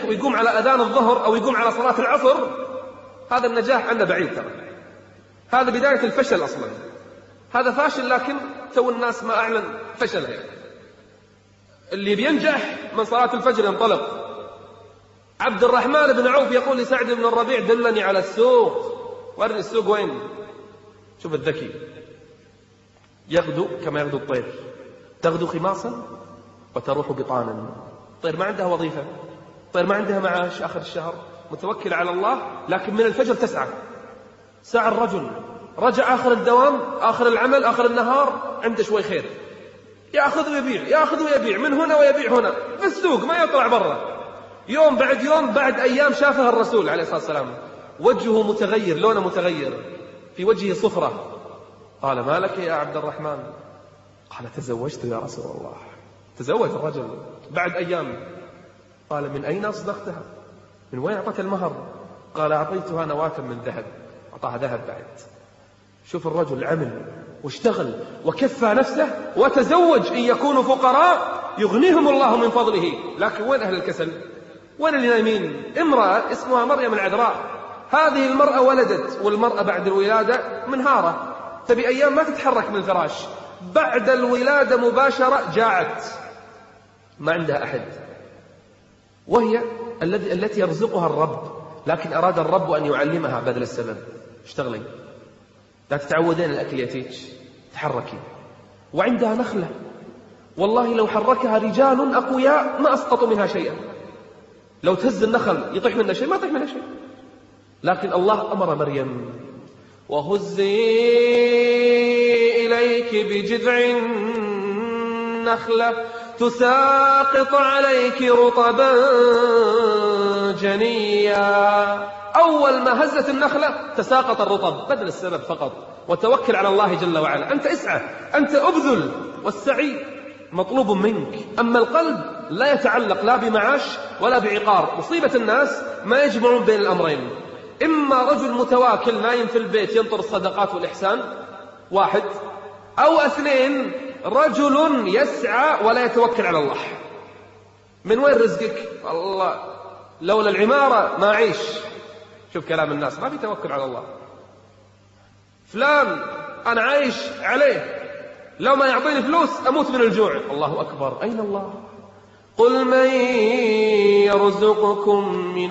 ويقوم على أذان الظهر أو يقوم على صلاة العصر، هذا النجاح عنده بعيد ترى. هذا بداية الفشل أصلا. هذا فاشل، لكن تو الناس ما أعلن فشله يعني. اللي بينجح من صلاة الفجر ينطلق. عبد الرحمن بن عوف يقول لسعد بن الربيع: دلني على السوق، ورني السوق وين. شوف الذكي، يغدو كما يغدو الطير، تغدو خماصا وتروح بطانا. الطير ما عندها وظيفة، الطير ما عندها معاش آخر الشهر، متوكل على الله، لكن من الفجر تسعى. سعى الرجل، رجع آخر الدوام، آخر العمل، آخر النهار، عنده شوي خير، يأخذ ويبيع، يأخذ ويبيع من هنا ويبيع هنا في السوق، ما يطلع برا. يوم بعد يوم بعد أيام شافها الرسول عليه الصلاة والسلام، وجهه متغير، لونه متغير، في وجهه صفرة. قال: ما لك يا عبد الرحمن؟ قال: تزوجت يا رسول الله. تزوج الرجل بعد أيام. قال: من أين أصدقتها؟ من وين أعطت المهر؟ قال: أعطيتها نواة من ذهب. أعطاها ذهب بعد. شوف الرجل عمل واشتغل وكفى نفسه وتزوج. إن يكونوا فقراء يغنيهم الله من فضله. لكن وين أهل الكسل؟ وين اللي نايمين؟ امرأة اسمها مريم العذراء، هذه المرأة ولدت، والمرأة بعد الولادة منهارة، تبي أيام ما تتحرك من الفراش. بعد الولادة مباشرة جاعت، ما عندها أحد، وهي التي يرزقها الرب، لكن أراد الرب أن يعلمها بدل السبب. اشتغلي، لا تتعودين الأكل يتيج، تحركي. وعندها نخلة، والله لو حركها رجال أقوياء ما أسقطوا منها شيئا. لو تهز النخل يطيح منها شيء؟ ما يطيح منها شيء. لكن الله أمر مريم: وهزي إليك بجذع النخلة تساقط عليك رطبا جنيا. أول ما هزت النخلة تساقط الرطب بدل السبب فقط. وتوكل على الله جل وعلا. أنت اسعى، أنت أبذل، والسعي مطلوب منك. أما القلب لا يتعلق لا بمعاش ولا بعقار. مصيبة الناس ما يجمعون بين الأمرين. إما رجل متواكل نايم في البيت ينطر الصدقات والإحسان، واحد، أو اثنين، رجل يسعى ولا يتوكل على الله. من وين رزقك؟ الله، لولا العمارة ما عيش. شوف كلام الناس، ما في توكل على الله. فلان أنا عايش عليه، لو ما يعطيني فلوس أموت من الجوع. الله أكبر، أين الله؟ قل من يرزقكم من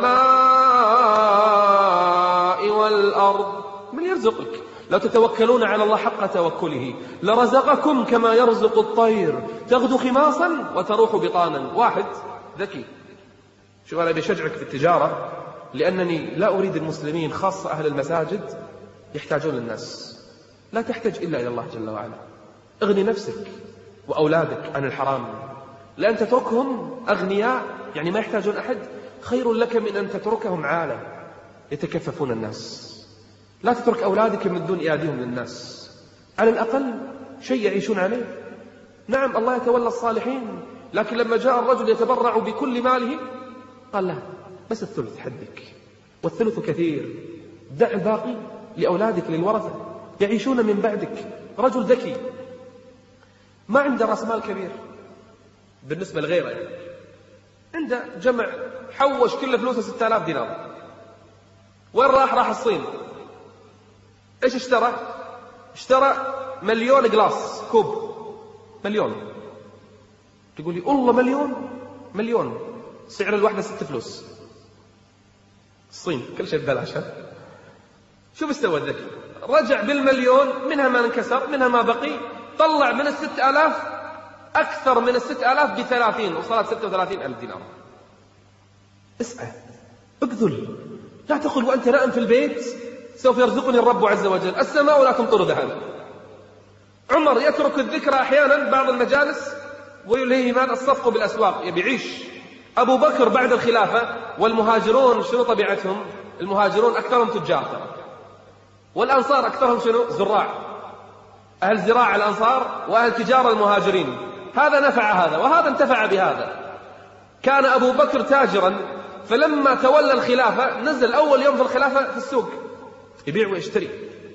السماء والأرض؟ من يرزقك؟ لو تتوكلون على الله حق توكله لرزقكم كما يرزق الطير تغدو خماصا وتروح بطانا. واحد ذكي. شو أنا بشجعك في التجارة، لأنني لا أريد المسلمين خاصة أهل المساجد يحتاجون للناس. لا تحتاج إلا إلى الله جل وعلا. اغني نفسك وأولادك عن الحرام، لأن تتركهم أغنياء يعني ما يحتاجون أحد خير لك من أن تتركهم عالة يتكففون الناس. لا تترك أولادك من دون إيادهم للناس، على الأقل شيء يعيشون عليه. نعم الله يتولى الصالحين، لكن لما جاء الرجل يتبرع بكل ماله قال لا، بس الثلث حدك، والثلث كثير، دع الباقي لأولادك للورثة يعيشون من بعدك. رجل ذكي ما عنده رأس مال كبير بالنسبة لغيره يعني. عنده جمع، حوش كل فلوسه 6000 دينار. وين راح؟ راح الصين. ايش اشترى؟ اشترى 1,000,000 قلاص كوب. 1,000,000. تقول لي والله 1,000,000 سعر الواحدة 6 فلوس. الصين كل شيء ببلاش. شوف استوى الذكي، رجع بال1,000,000 منها ما انكسر منها ما بقي، طلع من 6000 أكثر من 6000 ب30 وصارت 36,000 دينار. اسعى، ابذل، لا تقل وأنت نائم في البيت سوف يرزقني الرب عز وجل، السماء لا تمطر ذهب. عمر يترك الذكر أحيانا بعض المجالس ويلهيه مال الصفق بالأسواق، يبي يعيش. أبو بكر بعد الخلافة، والمهاجرون شنو طبيعتهم؟ المهاجرون أكثرهم تجار، والأنصار أكثرهم شنو؟ زراع. أهل زراعة الأنصار وأهل تجارة المهاجرين. هذا نفع هذا وهذا انتفع بهذا. كان أبو بكر تاجرا، فلما تولى الخلافة نزل أول يوم في الخلافة في السوق يبيع ويشتري،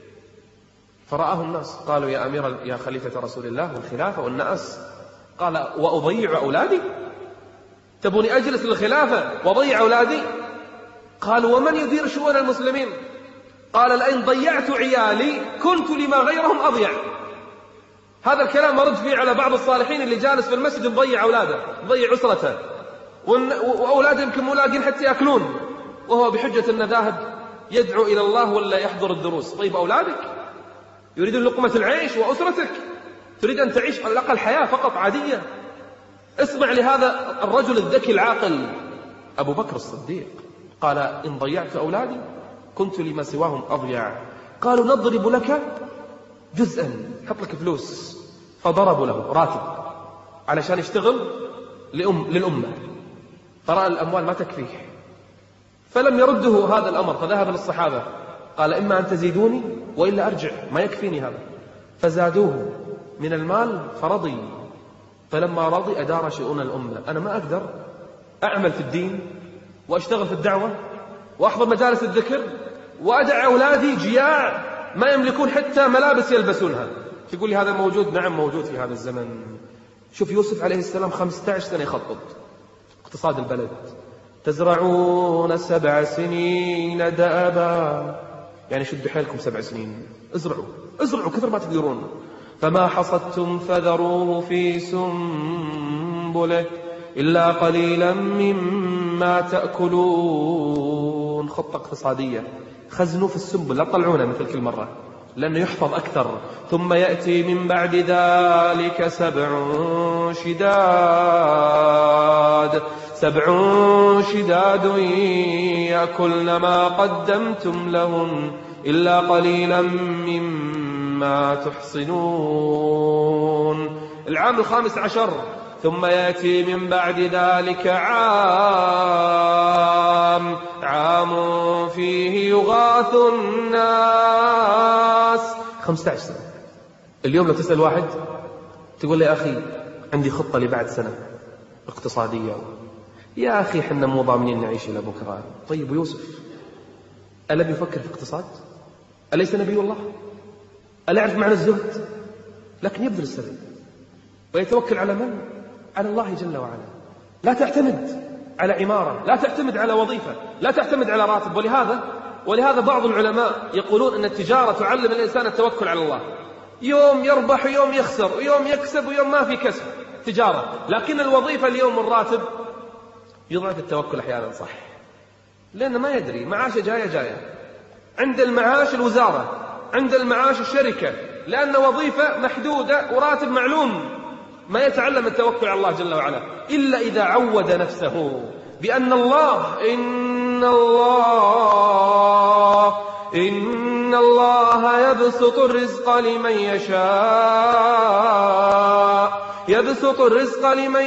فرآه الناس قالوا يا خليفة رسول الله والخلافة والناس، قال وأضيع أولادي؟ تبوني أجلس للخلافة وضيع أولادي؟ قالوا ومن يدير شؤون المسلمين؟ قال لئن ضيعت عيالي كنت لما غيرهم أضيع. هذا الكلام مرد فيه على بعض الصالحين اللي جالس في المسجد مضيع أولاده، مضيع أسرته، وأولاده يمكن مو لاقين حتى يأكلون، وهو بحجة أنه ذاهب يدعو إلى الله ولا يحضر الدروس. طيب أولادك يريدون لقمة العيش، وأسرتك تريد أن تعيش على الأقل حياة فقط عادية. اسمع لهذا الرجل الذكي العاقل أبو بكر الصديق، قال إن ضيعت أولادي كنت لما سواهم أضيع. قالوا نضرب لك جزءا، حط لك فلوس. فضربوا له راتب علشان يشتغل للأمة، فرأى الأموال ما تكفيه، فلم يرده هذا الأمر، فذهب للصحابة قال إما أن تزيدوني وإلا أرجع، ما يكفيني هذا. فزادوه من المال فرضي، فلما رضي أدار شؤون الأمة. أنا ما أقدر أعمل في الدين وأشتغل في الدعوة وأحضر مجالس الذكر وأدع أولادي جياع ما يملكون حتى ملابس يلبسونها. تقول لي هذا موجود؟ نعم موجود في هذا الزمن. شوف يوسف عليه السلام 15 سنة يخطط اقتصاد البلد. تزرعون 7 سنين دأبا، يعني شدوا حيلكم 7 سنين، ازرعوا كثر ما تقدرون. فما حصدتم فذروه في سنبله إلا قليلا مما تأكلون. خطة اقتصادية، خزنوا في السنبل، لا تطلعونه مثل كل مرة لأنه يحفظ أكثر. ثم يأتي من بعد ذلك 7 شداد يأكلن ما قدمتم لهن إلا قليلا مما تحصنون. العام 15 ثم يأتي من بعد ذلك عام فيه يغاث الناس. 15 سنة. اليوم لو تسأل واحد تقول لي أخي عندي خطة لبعد سنة اقتصادية، يا أخي حنا مو ضامنين نعيش إلى بكرة. طيب ويوسف ألم يفكر في اقتصاد؟ أليس نبي الله؟ ألا يعرف معنى الزهد؟ لكن يبذل السبيل ويتوكل على من؟ على الله جل وعلا. لا تعتمد على عمارة، لا تعتمد على وظيفة، لا تعتمد على راتب. ولهذا بعض العلماء يقولون أن التجارة تعلم الإنسان التوكل على الله. يوم يربح ويوم يخسر، ويوم يكسب ويوم ما في كسب، تجارة. لكن الوظيفة اليوم الراتب يضعف التوكل أحيانا، صح، لأنه ما يدري معاشه جاية، عند المعاش الوزارة، عند المعاش الشركة، لأن وظيفة محدودة وراتب معلوم. ما يتعلم التوكل على الله جل وعلا إلا إذا عود نفسه بأن إن الله يبسط الرزق لمن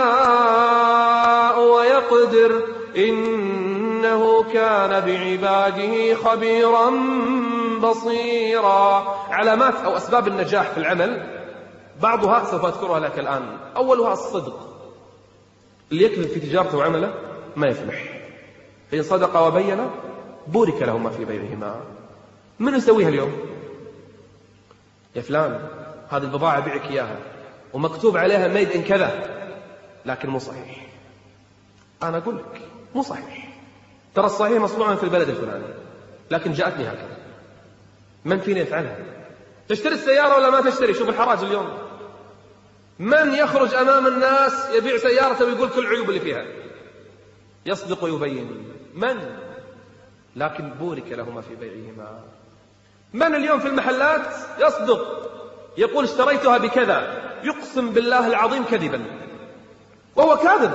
يشاء ويقدر إنه كان بعباده خبيرا بصيرا. علامات أو أسباب النجاح في العمل بعضها سوف أذكرها لك الآن. أولها الصدق. اللي يكذب في تجارته وعمله ما يفلح. فإن صدق وبين بورك لهما في بيعهما. من يسويها اليوم؟ يا فلان هذه البضاعة بيعك إياها ومكتوب عليها ميد إن كذا، لكن مو صحيح. أنا أقول لك مو صحيح، ترى الصحيح مصنوعا في البلد الفلاني، لكن جاءتني هكذا. من فينا يفعلها؟ تشتري السيارة ولا ما تشتري؟ شوف الحراج اليوم. من يخرج أمام الناس يبيع سيارته ويقول كل العيوب اللي فيها؟ يصدق ويبين. من؟ لكن بورك لهما في بيعهما. من اليوم في المحلات يصدق يقول اشتريتها بكذا، يقسم بالله العظيم كذبا وهو كاذب،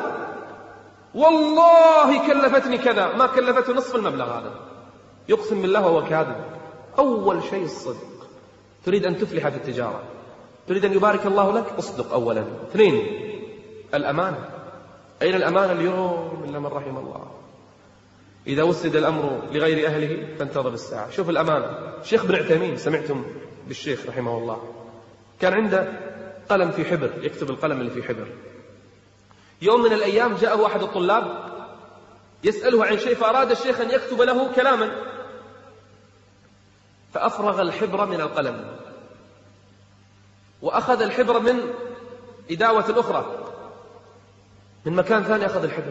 والله كلفتني كذا، ما كلفته نصف المبلغ هذا، يقسم بالله وهو كاذب. أول شيء الصدق. تريد أن تفلح في التجارة، تريد أن يبارك الله لك، اصدق أولا. 2 الأمانة. أين الأمانة اليوم إلا من رحم الله؟ إذا وسد الأمر لغير أهله فانتظر الساعة. شوف الأمانة. الشيخ بن عثيمين، سمعتم بالشيخ رحمه الله، كان عنده قلم في حبر، يكتب القلم اللي في حبر. يوم من الأيام جاءه أحد الطلاب يسأله عن شيء، فأراد الشيخ أن يكتب له كلاما، فأفرغ الحبر من القلم وأخذ الحبر من إداوة الأخرى من مكان ثاني أخذ الحبر